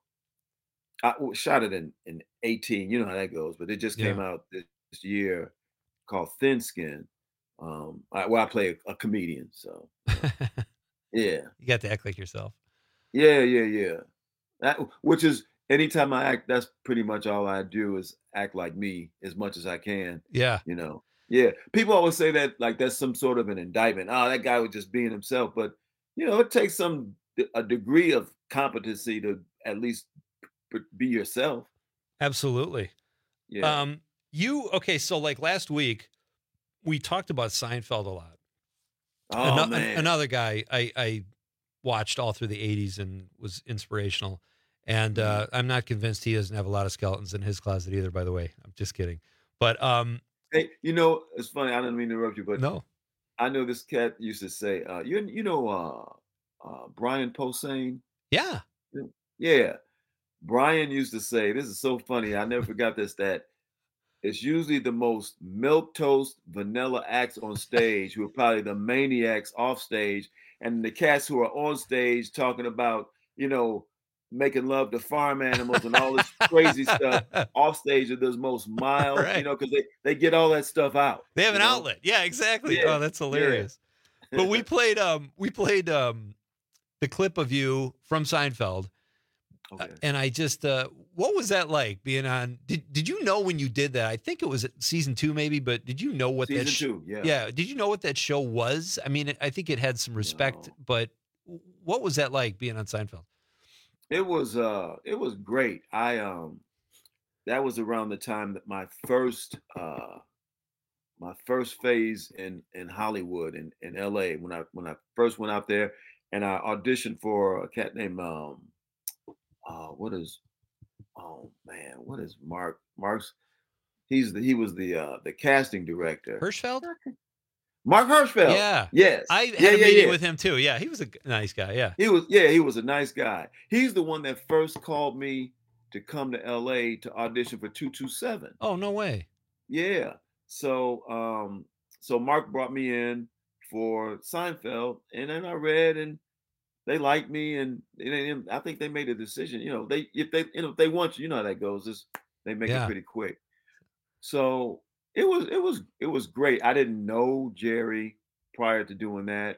I w- shot it in in eighteen. You know how that goes, but it just came Yeah. out this, this year called Thin Skin. Um, I, well, I play a, a comedian, so yeah. You got to act like yourself. Yeah, yeah, yeah. That, which is anytime I act, that's pretty much all I do is act like me as much as I can. Yeah. You know. Yeah. People always say that like that's some sort of an indictment. Oh, that guy was just being himself. But you know, it takes some a degree of competency to at least p- be yourself. Absolutely. Yeah. Um, you okay? So like last week, we talked about Seinfeld a lot. Oh Ano- an- man. another guy I, I watched all through the eighties and was inspirational. And Mm-hmm. uh, I'm not convinced he doesn't have a lot of skeletons in his closet either, by the way. I'm just kidding. But um, Hey, you know, it's funny. I didn't mean to interrupt you, but no. I know this cat used to say, uh, you you know, uh, uh, Brian Posehn. Yeah. Yeah. Brian used to say, this is so funny. I never forgot this, that it's usually the most milquetoast vanilla acts on stage who are probably the maniacs off stage. And the cats who are on stage talking about, you know, making love to farm animals and all this crazy stuff off stage are those most mild, you Right. know, because they, they get all that stuff out. They have you an know? outlet. Yeah, exactly. Yeah, Oh, that's yeah. hilarious. But we played um we played um the clip of you from Seinfeld. Uh, and I just uh what was that like being on did did you know when you did that? I think it was season two maybe, but did you know what that Season sh- two, yeah. Yeah, did you know what that show was? I mean, I think it had some respect, but what was that like being on Seinfeld? It was uh it was great. I um that was around the time that my first uh, my first phase in in Hollywood in, in L A when I when I first went out there and I auditioned for a cat named um uh what is oh man what is Mark Mark's he's the he was the uh the casting director. Hirschfeld? Mark Hirschfeld. Yeah. Yes. I had yeah, a yeah, meeting yeah. with him too. Yeah, he was a g- nice guy. Yeah. He was yeah, he was a nice guy. He's the one that first called me to come to L A to audition for two two seven. Oh, no way. Yeah. So um so Mark brought me in for Seinfeld and then I read and they liked me and, and, and I think they made a decision. You know, they if they you know if they want you, you know how that goes. It's, they make Yeah. it pretty quick. So it was it was it was great. I didn't know Jerry prior to doing that.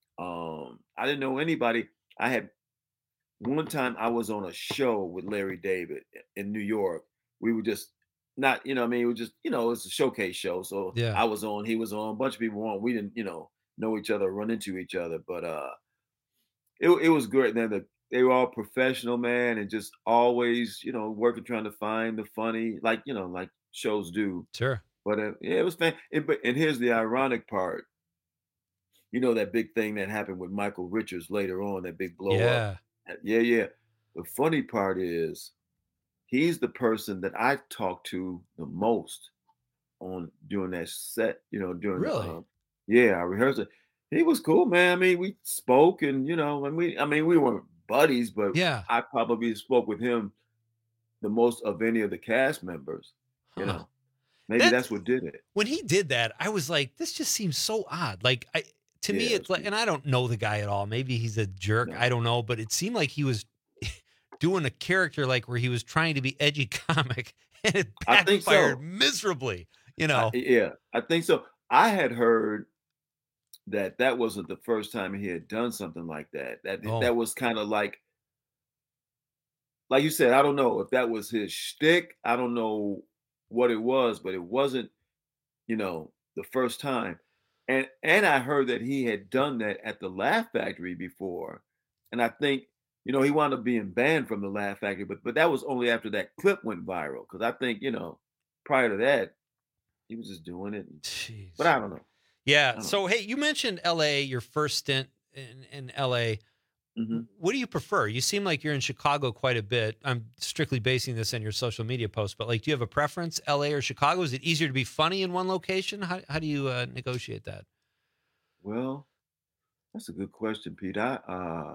Um I didn't know anybody. I had one time I was on a show with Larry David in New York. We were just not, you know, what I mean, it was just, you know, it's a showcase show. So Yeah. I was on, he was on, a bunch of people were on. We didn't, you know, know each other, run into each other, but uh, it it was great. Then the, they were all professional, man, and just always, you know, working trying to find the funny, like you know, like shows do. Sure. But uh, yeah, it was fan. And, but and here's the ironic part. You know that big thing that happened with Michael Richards later on, that big blow Yeah. up. Yeah, yeah. The funny part is, he's the person that I talked to the most on during that set. You know, during Really? the, um, yeah, I rehearsed it. He was cool, man. I mean, we spoke, and you know, and we, I mean, we weren't buddies, but Yeah. I probably spoke with him the most of any of the cast members. You Huh. know, maybe That's- that's what did it. When he did that, I was like, this just seems so odd. Like I to me Yeah, it's like, and I don't know the guy at all. Maybe he's a jerk. I don't know, but it seemed like he was doing a character like where he was trying to be edgy comic and it I think so. backfired miserably, you know. I- yeah, I think so. I had heard that that wasn't the first time he had done something like that. That Oh. that was kind of like, like you said. I don't know if that was his shtick. I don't know what it was, but it wasn't, you know, the first time. And and I heard that he had done that at the Laugh Factory before, and I think, you know, he wound up being banned from the Laugh Factory, but but that was only after that clip went viral. Because I think, you know, prior to that, he was just doing it. But I don't know. Yeah. don't So, hey, you mentioned L A, your first stint in, in L A. Mhm. What do you prefer? You seem like you're in Chicago quite a bit. I'm strictly basing this on your social media posts, but like, do you have a preference, L A or Chicago? Is it easier to be funny in one location? How, how do you uh, negotiate that? Well, that's a good question, Pete. I uh,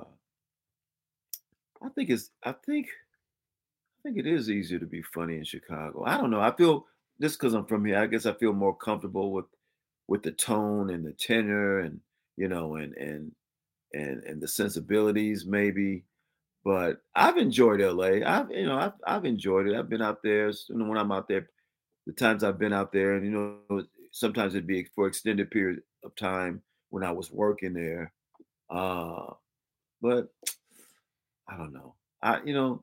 I think it's I think I think it is easier to be funny in Chicago. I don't know. I feel just because I'm from here, I guess I feel more comfortable with with the tone and the tenor and you know and and and and the sensibilities maybe. But I've enjoyed L A. I've you know I've I've enjoyed it. I've been out there. s- You know, when I'm out there, the times I've been out there, and you know sometimes it'd be for extended period of time when I was working there. Uh, but I don't know. I you know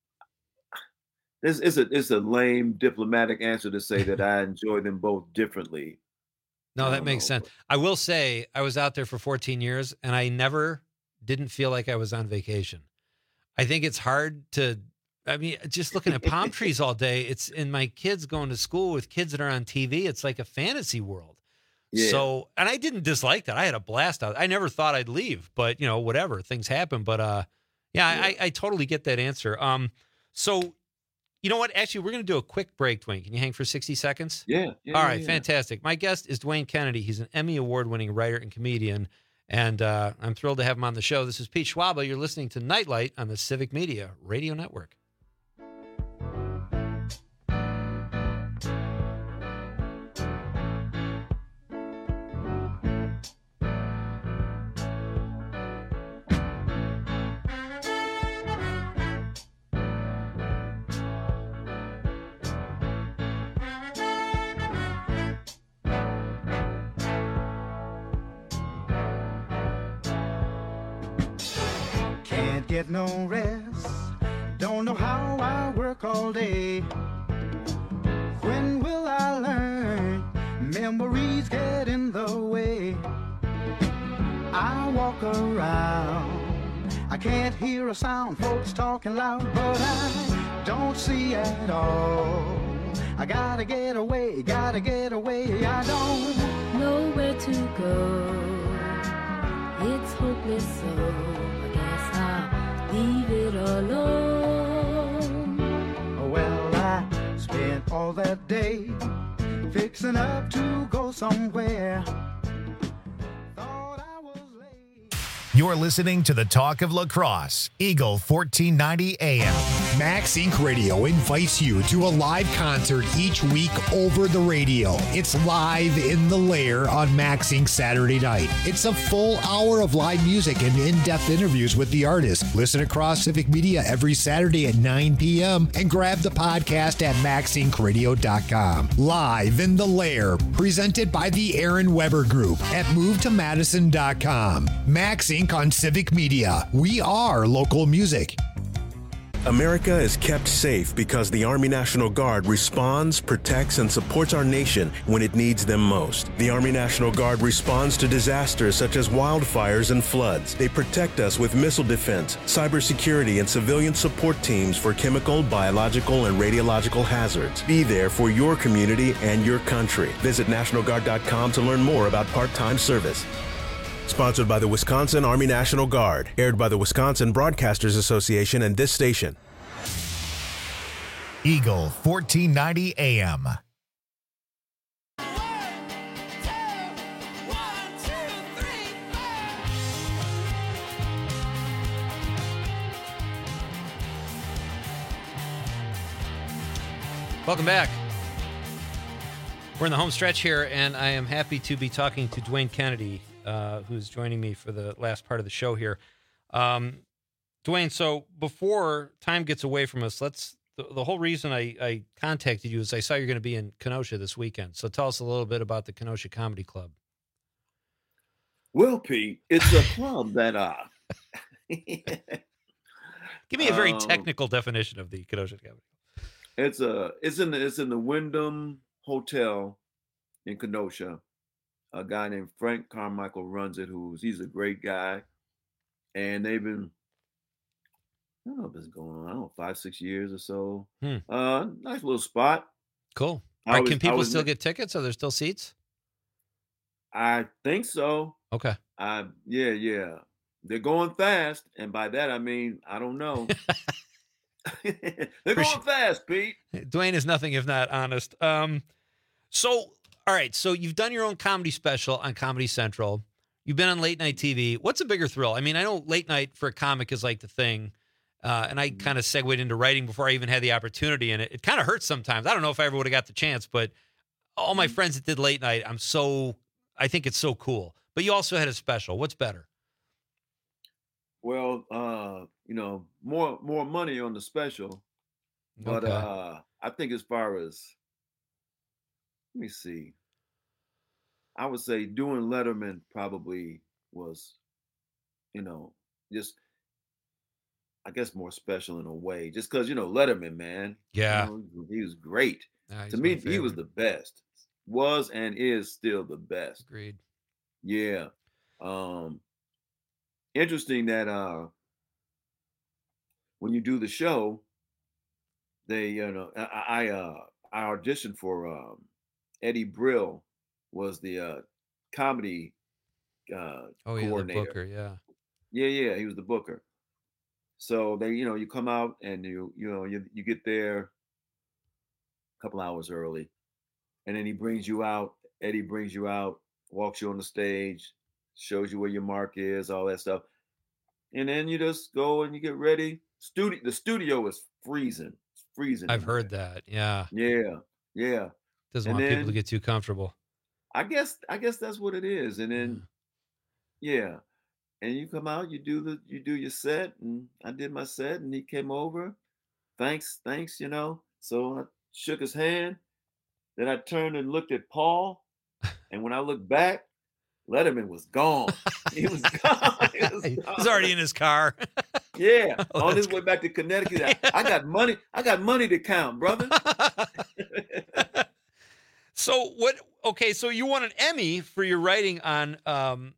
It's it's a it's a lame diplomatic answer to say that I enjoy them both differently. No, I that don't makes know, sense. I will say I was out there for fourteen years and I never didn't feel like I was on vacation. I think it's hard to, I mean, just looking at palm trees all day, it's, and my kids going to school with kids that are on T V, it's like a fantasy world. Yeah. So, and I didn't dislike that. I had a blast out. I never thought I'd leave, but you know, whatever, things happen. But uh, yeah, Yeah. I, I totally get that answer. Um, so you know what? Actually, we're going to do a quick break, Dwayne. Can you hang for sixty seconds? Yeah. yeah, All yeah, right, yeah. fantastic. My guest is Dwayne Kennedy. He's an Emmy Award-winning writer and comedian, and uh, I'm thrilled to have him on the show. This is Pete Schwaba. You're listening to Nightlight on the Civic Media Radio Network. Can't get no rest. Don't know how I work all day. When will I learn? Memories get in the way. I walk around. I can't hear a sound, folks talking loud, but I don't see at all. I gotta get away, gotta get away. I don't know where to go. It's hopeless, so I guess I'll leave it alone. Well, I spent all that day fixing up to go somewhere. You're listening to the Talk of Lacrosse, Eagle fourteen ninety A M. Max Inc Radio invites you to a live concert each week over the radio. It's Live in the Lair on Max Inc Saturday night. It's a full hour of live music and in-depth interviews with the artists. Listen across Civic Media every Saturday at nine p.m. and grab the podcast at max inc radio dot com. Live in the Lair, presented by the Aaron Weber Group at move to madison dot com. Max Inc on Civic Media. We are local music. America is kept safe because the Army National Guard responds, protects, and supports our nation when it needs them most. The Army National Guard responds to disasters such as wildfires and floods. They protect us with missile defense, cybersecurity, and civilian support teams for chemical, biological, and radiological hazards. Be there for your community and your country. Visit national guard dot com to learn more about part-time service. Sponsored by the Wisconsin Army National Guard. Aired by the Wisconsin Broadcasters Association and this station. Eagle fourteen ninety A M. Welcome back. We're in the home stretch here, and I am happy to be talking to Dwayne Kennedy, Uh, who's joining me for the last part of the show here. Um, Dwayne, so before time gets away from us, let's, the, the whole reason I, I contacted you is I saw you're going to be in Kenosha this weekend. So tell us a little bit about the Kenosha Comedy Club. Well, Pete, it's a club that, uh, give me a very um, technical definition of the Kenosha Comedy Club. It's a, it's in the, it's in the Wyndham Hotel in Kenosha. A guy named Frank Carmichael runs it, who's he's a great guy. And they've been, I don't know if it's going on, I don't know, five, six years or so. Hmm. Uh, nice little spot. Cool. I All right, was- can I people was- still get tickets? Are there still seats? I think so. Okay. I yeah, yeah. They're going fast, and by that I mean I don't know. They're going fast, Pete. Dwayne is nothing if not honest. Um, so, all right. So you've done your own comedy special on Comedy Central. You've been on late night T V. What's a bigger thrill? I mean, I know late night for a comic is like the thing. Uh, and I kind of segued into writing before I even had the opportunity. And it, it kind of hurts sometimes. I don't know if I ever would have got the chance, but all my friends that did late night, I'm so, I think it's so cool. But you also had a special. What's better? Well, uh, you know, more more money on the special. But Okay. uh I think as far as let me see. I would say doing Letterman probably was, you know, just I guess more special in a way. Just because, you know, Letterman, man. you Yeah. know, he was great. Yeah, he's to my me, he was favorite. the best. Was and is still the best. Agreed. Yeah. Um interesting that uh when you do the show, they you know I, I uh I auditioned for um Eddie Brill was the uh comedy uh Oh, yeah, the coordinator. booker, yeah. Yeah, yeah, he was the booker. So they, you know, you come out and you, you know, you you get there a couple hours early, and then he brings you out. Eddie brings you out, walks you on the stage, shows you where your mark is, all that stuff, and then you just go and you get ready. Studio, the studio is freezing, it's freezing. I've in heard that. Yeah. there. Yeah, yeah. Doesn't And want people to then- get too comfortable. I guess I guess that's what it is. And then yeah. And you come out, you do the you do your set, and I did my set, and he came over. Thanks, thanks, you know. So I shook his hand. Then I turned and looked at Paul. And when I looked back, Letterman was gone. He was gone. He was He's gone. already in his car. Yeah. Oh, on that's his way back to Connecticut. I, I got money. I got money to count, brother. So what? Okay, so you won an Emmy for your writing on um,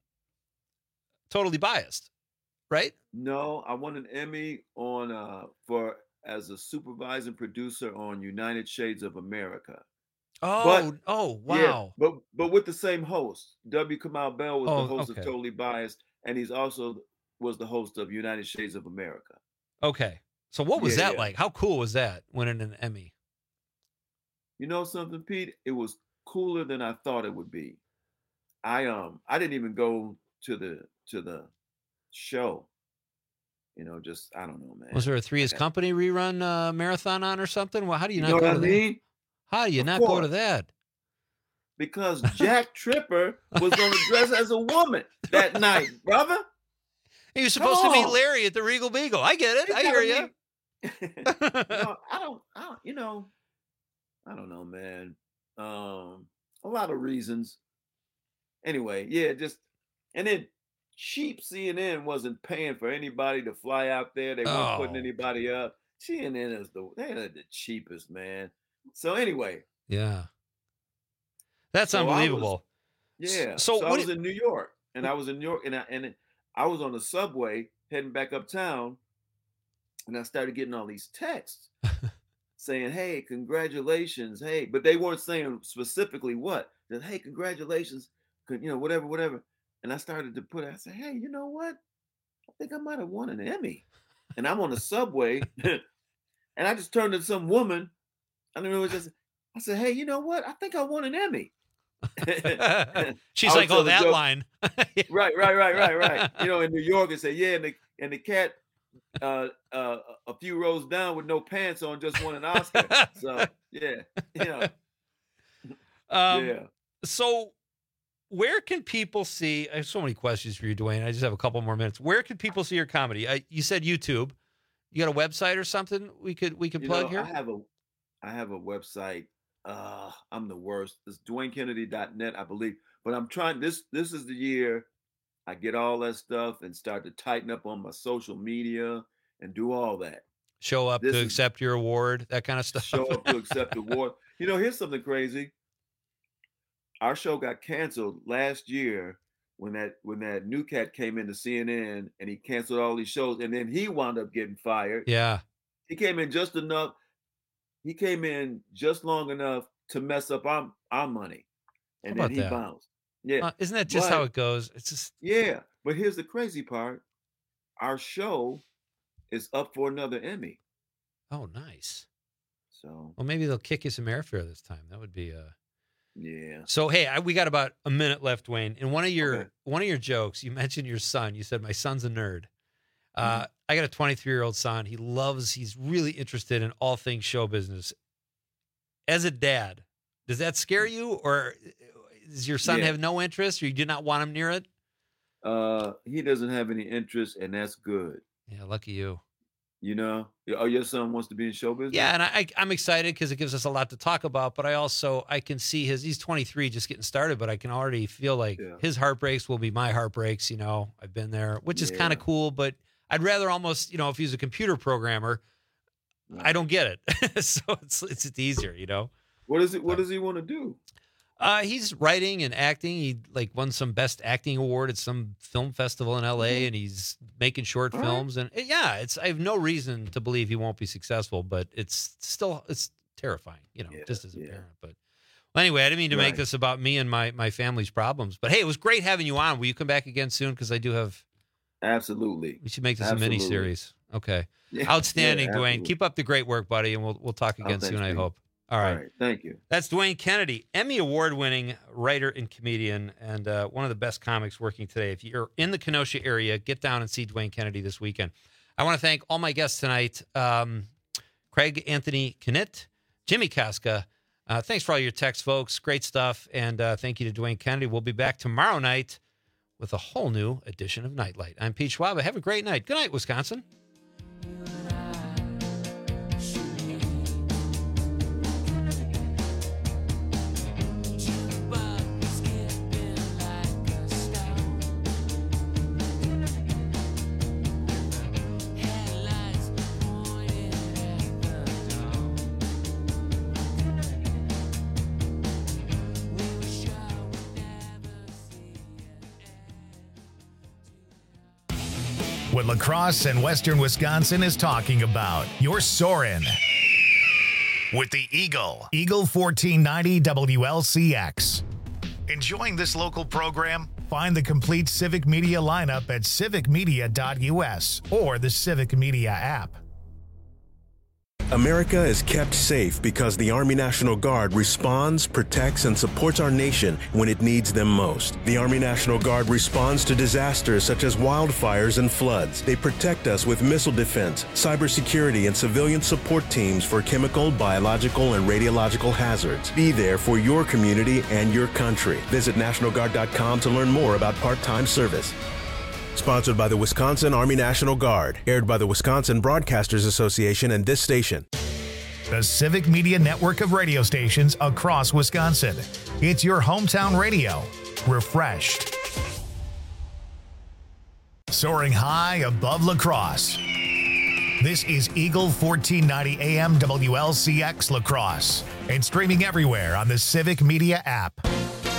Totally Biased, right? No, I won an Emmy on uh for as a supervising producer on United Shades of America. Oh, But oh, yeah, wow. but but with the same host. W. Kamau Bell was Oh, the host okay. of Totally Biased, and he's also was the host of United Shades of America. Okay. So what was Yeah, that yeah. like? How cool was that winning an Emmy? You know something, Pete? It was cooler than I thought it would be. I um I didn't even go to the to the show. You know, just I don't know, man. Was there a Three's I got- Company rerun uh, marathon on or something? Well, how do you, You not know go what to I that? mean? How do you Of not go to course. that? Because Jack Tripper was going to dress as a woman that night, brother. He was Come supposed to meet on. Larry at the Regal Beagle. I get it. You I hear telling you. me- No, I don't. I don't. You know, I don't know, man. Um, a lot of reasons. Anyway, yeah, just and then cheap C N N wasn't paying for anybody to fly out there. They weren't putting Oh. anybody up. C N N is the they're the cheapest, man. So anyway, Yeah. That's So I was- unbelievable. yeah. So So, I what was do- in New York, and I was in New York, and I and I was on the subway heading back uptown, and I started getting all these texts saying, "Hey, congratulations, hey," but they weren't saying specifically what. That hey, congratulations, con- you know, whatever, whatever. And I started to put. I said, "Hey, you know what? I think I might have won an Emmy." And I'm on the subway, and I just turned to some woman. I don't know. It was just. I said, "Hey, you know what? I think I won an Emmy." She's I like, would oh, tell the that joke- line. right, right, right, right, right. You know, in New York, and say, yeah, and the and the cat, uh, uh, a few rows down with no pants on, just won an Oscar. So yeah, you know, Um, yeah. So, where can people see? I have so many questions for you, Dwayne. I just have a couple more minutes. Where can people see your comedy? I, you said YouTube. You got a website or something we could we could You plug know, here? I have a, I have a website. Uh, I'm the worst. It's Dwayne Kennedy dot net, I believe. But I'm trying. This this is the year I get all that stuff and start to tighten up on my social media and do all that. Show up This to is- accept your award, that kind of stuff. Show up to accept the award. You know, here's something crazy. Our show got canceled last year when that when that new cat came into C N N and he canceled all these shows, and then he wound up getting fired. Yeah. He came in just enough. He came in just long enough to mess up our, our money, and How then about he that? bounced. Yeah, Uh, isn't that just how But- it goes? It's just Yeah, but here's the crazy part: our show is up for another Emmy. oh, nice. So Well, maybe they'll kick you some airfare this time. That would be uh. yeah, So hey, I, we got about a minute left, Dwayne. In one of your Okay. one of your jokes, you mentioned your son. You said my son's a nerd. Mm-hmm. Uh, I got a twenty-three year old son. He loves. He's really interested in all things show business. As a dad, does that scare you, or does your son Yeah. have no interest, or you do not want him near it? uh, he doesn't have any interest, and that's good. Yeah, lucky you. You know, oh, your son wants to be in show business. Yeah, and I, I I'm excited because it gives us a lot to talk about. But I also I can see his. He's twenty-three, just getting started. But I can already feel like Yeah. his heartbreaks will be my heartbreaks. You know, I've been there, which is kind of Yeah. cool. But I'd rather almost, you know, if he's a computer programmer, I don't get it. So it's it's easier, you know. What is it? What does he want to do? Uh, he's writing and acting. He like won some best acting award at some film festival in L A, and he's making short All right. films. And uh, yeah, it's I have no reason to believe he won't be successful, but it's still it's terrifying, you know, just as a parent. But well, anyway, I didn't mean to make Right. this about me and my my family's problems. But hey, it was great having you on. Will you come back again soon? Because I do have. Absolutely. We should make this Absolutely. a mini series. Okay. Yeah, Outstanding, yeah, Dwayne. absolutely. Keep up the great work, buddy, and we'll we'll talk Oh, again thanks, soon. I Pete. hope. All right. Thank you. That's Dwayne Kennedy, Emmy Award-winning writer and comedian, and uh, one of the best comics working today. If you're in the Kenosha area, get down and see Dwayne Kennedy this weekend. I want to thank all my guests tonight: um, Craig Anthony Knitt, Jimmy Casca. Uh, thanks for all your texts, folks. Great stuff, and uh, thank you to Dwayne Kennedy. We'll be back tomorrow night with a whole new edition of Nightlight. I'm Pete Schwab. Have a great night. Good night, Wisconsin. what La Crosse and Western Wisconsin is talking about. You're soaring with the Eagle. Eagle fourteen ninety W L C X. Enjoying this local program? Find the complete Civic Media lineup at civic media dot U S or the Civic Media app. America is kept safe because the Army National Guard responds, protects, and supports our nation when it needs them most. The Army National Guard responds to disasters such as wildfires and floods. They protect us with missile defense, cybersecurity, and civilian support teams for chemical, biological, and radiological hazards. Be there for your community and your country. Visit national guard dot com to learn more about part-time service. Sponsored by the Wisconsin Army National Guard. Aired by the Wisconsin Broadcasters Association and this station. The Civic Media network of radio stations across Wisconsin. It's your hometown radio. Refreshed. Soaring high above La Crosse. This is Eagle fourteen ninety A M W L C X La Crosse. And streaming everywhere on the Civic Media app.